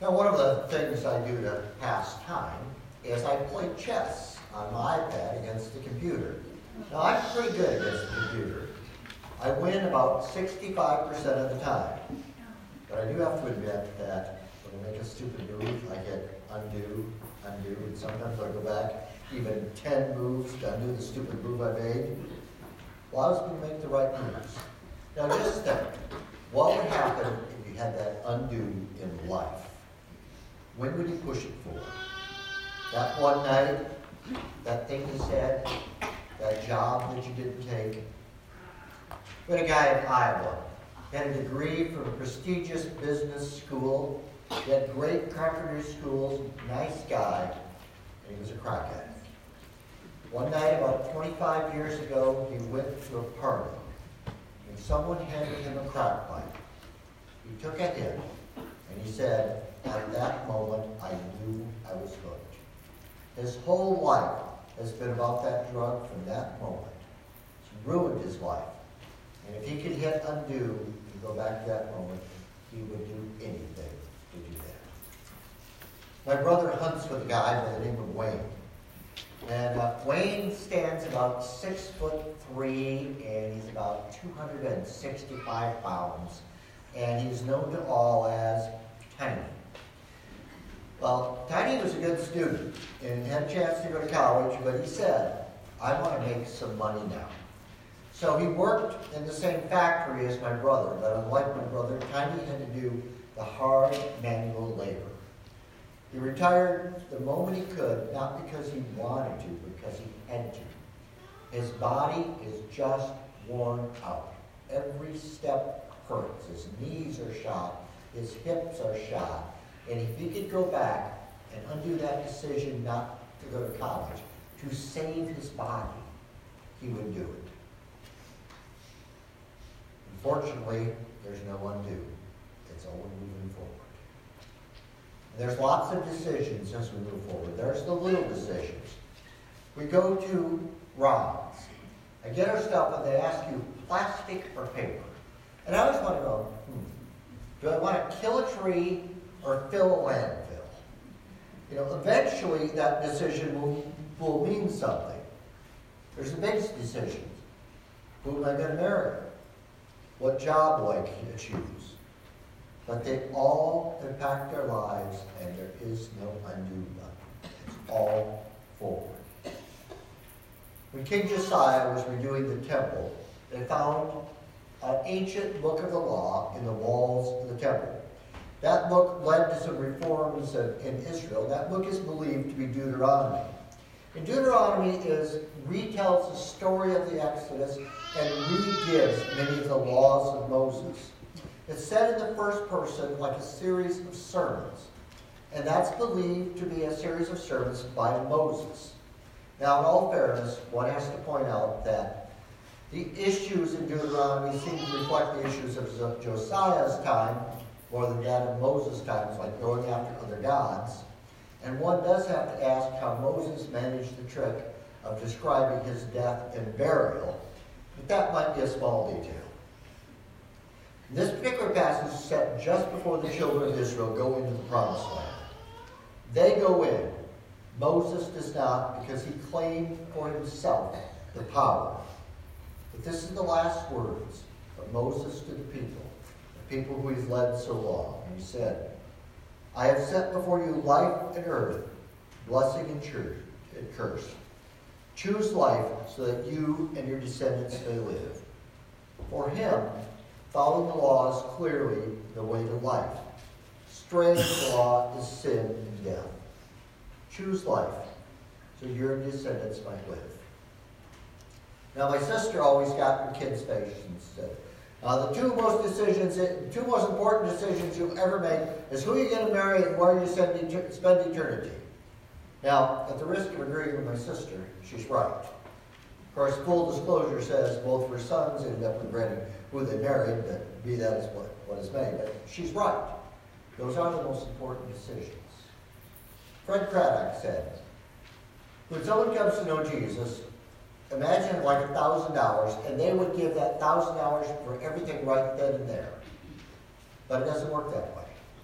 Now, one of the things I do to pass time is I play chess on my iPad against the computer. Now, I'm pretty good against the computer. I win about 65% of the time. But I do have to admit that when I make a stupid move, I hit undo, and sometimes I go back even 10 moves to undo the stupid move I made. Well, I was going to make the right moves. Now, just think, what would happen if you had that undo in life? When would you push it forward? That one night, that thing you said, that job that you didn't take. We had a guy in Iowa. He had a degree from a prestigious business school. He had great carpentry schools, nice guy, and he was a crack addict. One night, about 25 years ago, he went to a party, and someone handed him a crack pipe. He took a hit, and he said, at that moment, I knew I was hooked. His whole life has been about that drug from that moment. It's ruined his life. And if he could hit undo and go back to that moment, he would do anything to do that. My brother hunts with a guy by the name of Wayne. And Wayne stands about 6'3", and he's about 265 pounds. And he's known to all as Tiny. Well, Tiny was a good student and had a chance to go to college, but he said, I want to make some money now. So he worked in the same factory as my brother, but unlike my brother, Tiny had to do the hard manual labor. He retired the moment he could, not because he wanted to, but because he had to. His body is just worn out. Every step hurts. His knees are shot. His hips are shot. And if he could go back and undo that decision not to go to college, to save his body, he would do it. Unfortunately, there's no undo. It's only moving forward. And there's lots of decisions as we move forward. There's the little decisions. We go to Ron's. I get our stuff and they ask you plastic or paper. And I always want to go, do I want to kill a tree or fill a landfill? You know, eventually that decision will mean something. There's the biggest decisions. Who am I going to marry? What job will I choose? But they all impact our lives, and there is no undo button. It's all forward. When King Josiah was redoing the temple, they found an ancient book of the law in the walls of the temple. That book led to some reforms in Israel. That book is believed to be Deuteronomy. And Deuteronomy retells the story of the Exodus and re-gives many of the laws of Moses. It's said in the first person like a series of sermons. And that's believed to be a series of sermons by Moses. Now, in all fairness, one has to point out that the issues in Deuteronomy seem to reflect the issues of Josiah's time more than that of Moses' times, like going after other gods. And one does have to ask how Moses managed the trick of describing his death and burial, but that might be a small detail. This particular passage is set just before the children of Israel go into the Promised Land. They go in. Moses does not, because he claimed for himself the power. But this is the last words of Moses to the people who he's led so long. And he said, I have set before you life and earth, blessing and curse. Choose life so that you and your descendants may live. For him, following the law is clearly the way to life. Straying from the law is sin and death. Choose life so your descendants might live. Now, my sister always got her kids' patience and said, the two most important decisions you'll ever make is who you're going to marry and where you spend eternity. Now, at the risk of agreeing with my sister, she's right. Of course, full disclosure says both of her sons ended up regretting who they married, but be that as what is may. But she's right. Those are the most important decisions. Fred Craddock said, when someone comes to know Jesus, imagine like $1,000, and they would give that $1,000 for everything right then and there. But it doesn't work that way.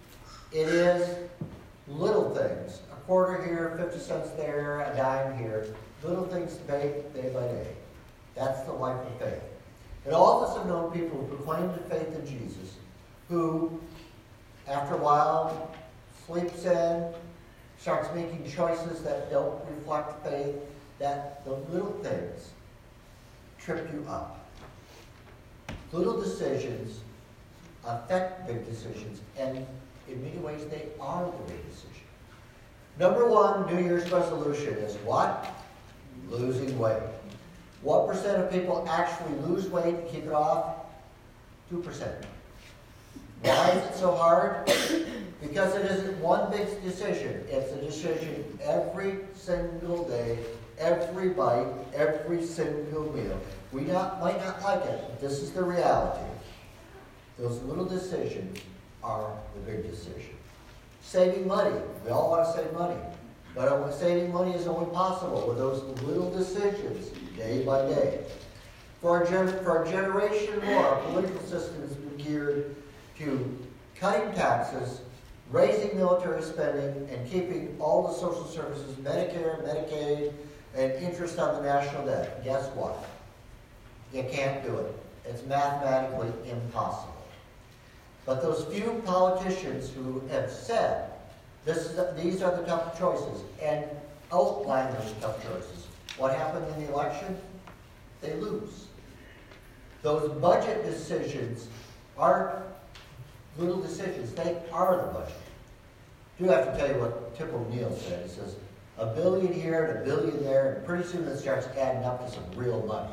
It is little things. A quarter here, 50 cents there, a dime here. Little things day by day. That's the life of faith. And all of us have known people who proclaimed the faith in Jesus, who, after a while, sleeps in, starts making choices that don't reflect faith, that the little things trip you up. Little decisions affect big decisions, and in many ways they are the big decision. Number one, New Year's resolution is what? Losing weight. What percent of people actually lose weight and keep it off? 2%. Why is it so hard? Because it isn't one big decision. It's a decision every single day, every bite, every single meal. We might not like it, but this is the reality. Those little decisions are the big decision. Saving money. We all want to save money. But saving money is only possible with those little decisions, day by day. For a generation more, our political system has been geared to cutting taxes, raising military spending, and keeping all the social services, Medicare, Medicaid, and interest on the national debt. Guess what? You can't do it. It's mathematically impossible. But those few politicians who have said, these are the tough choices, and outline those tough choices, what happened in the election? They lose. Those budget decisions aren't little decisions. They are the budget. I do have to tell you what Tip O'Neill said. He says, $1 billion here and $1 billion there, and pretty soon it starts adding up to some real money.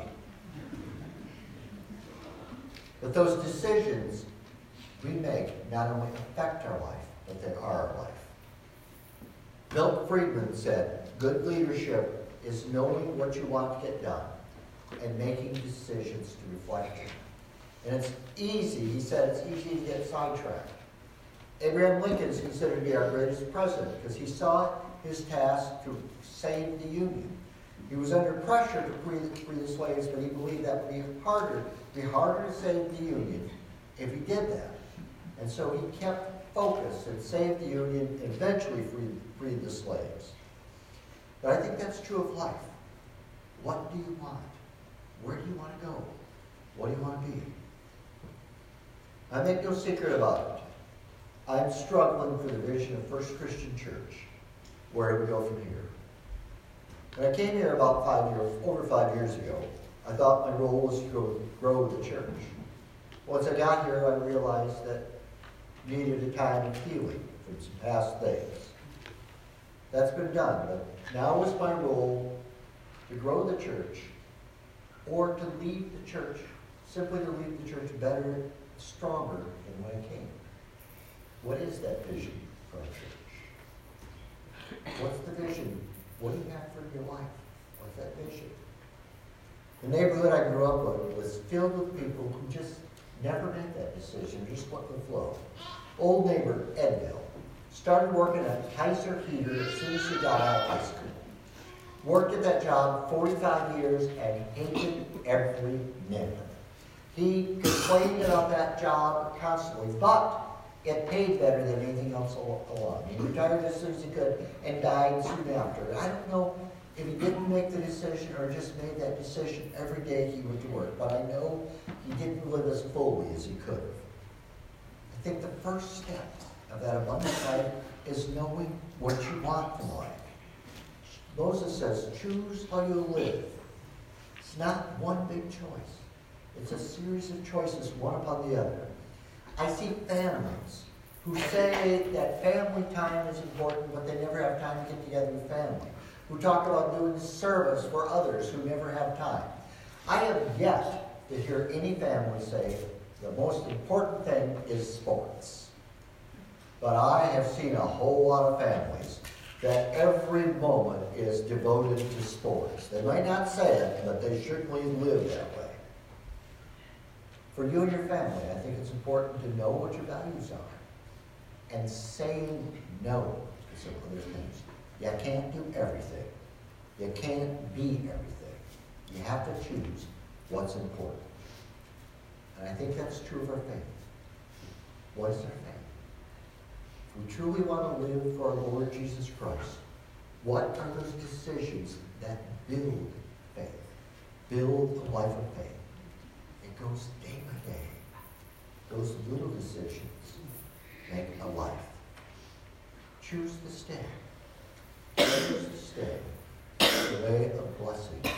But those decisions we make not only affect our life, but they are our life. Milton Friedman said, good leadership is knowing what you want to get done and making decisions to reflect it. And it's easy, he said, it's easy to get sidetracked. Abraham Lincoln is considered to be our greatest president because he saw his task to save the Union. He was under pressure to free the slaves, but he believed that would be harder to save the Union if he did that. And so he kept focused and saved the Union and eventually freed the slaves. But I think that's true of life. What do you want? Where do you want to go? What do you want to be? I make no secret about it. I'm struggling for the vision of First Christian Church. Where do we go from here? When I came here about over 5 years ago, I thought my role was to grow the church. Once I got here, I realized that I needed a time of healing from some past things. That's been done, but now is my role to grow the church or to leave the church, simply to leave the church better, stronger than when I came. What is that vision for our church? What's the vision? What do you have for your life? What's that vision? The neighborhood I grew up with was filled with people who just never made that decision, just let them flow. Old neighbor Edville started working at Kaiser Heater as soon as he got out of high school. Worked at that job 45 years and hated every minute. He complained about that job constantly, but it paid better than anything else along. He retired as soon as he could and died soon after. I don't know if he didn't make the decision or just made that decision every day he went to work, but I know he didn't live as fully as he could have. I think the first step of that abundant life is knowing what you want from life. Moses says, choose how you live. It's not one big choice. It's a series of choices, one upon the other. I see families who say that family time is important, but they never have time to get together with family. Who talk about doing service for others who never have time. I have yet to hear any family say the most important thing is sports. But I have seen a whole lot of families that every moment is devoted to sports. They might not say it, but they certainly live that way. For you and your family, I think it's important to know what your values are and saying no to some other things. You can't do everything. You can't be everything. You have to choose what's important. And I think that's true of our faith. What is our faith? we truly want to live for our Lord Jesus Christ, what are those decisions that build faith, build a life of faith? It goes day by day. Those little decisions make a life. Choose to stay. Choose to stay. The way of blessing.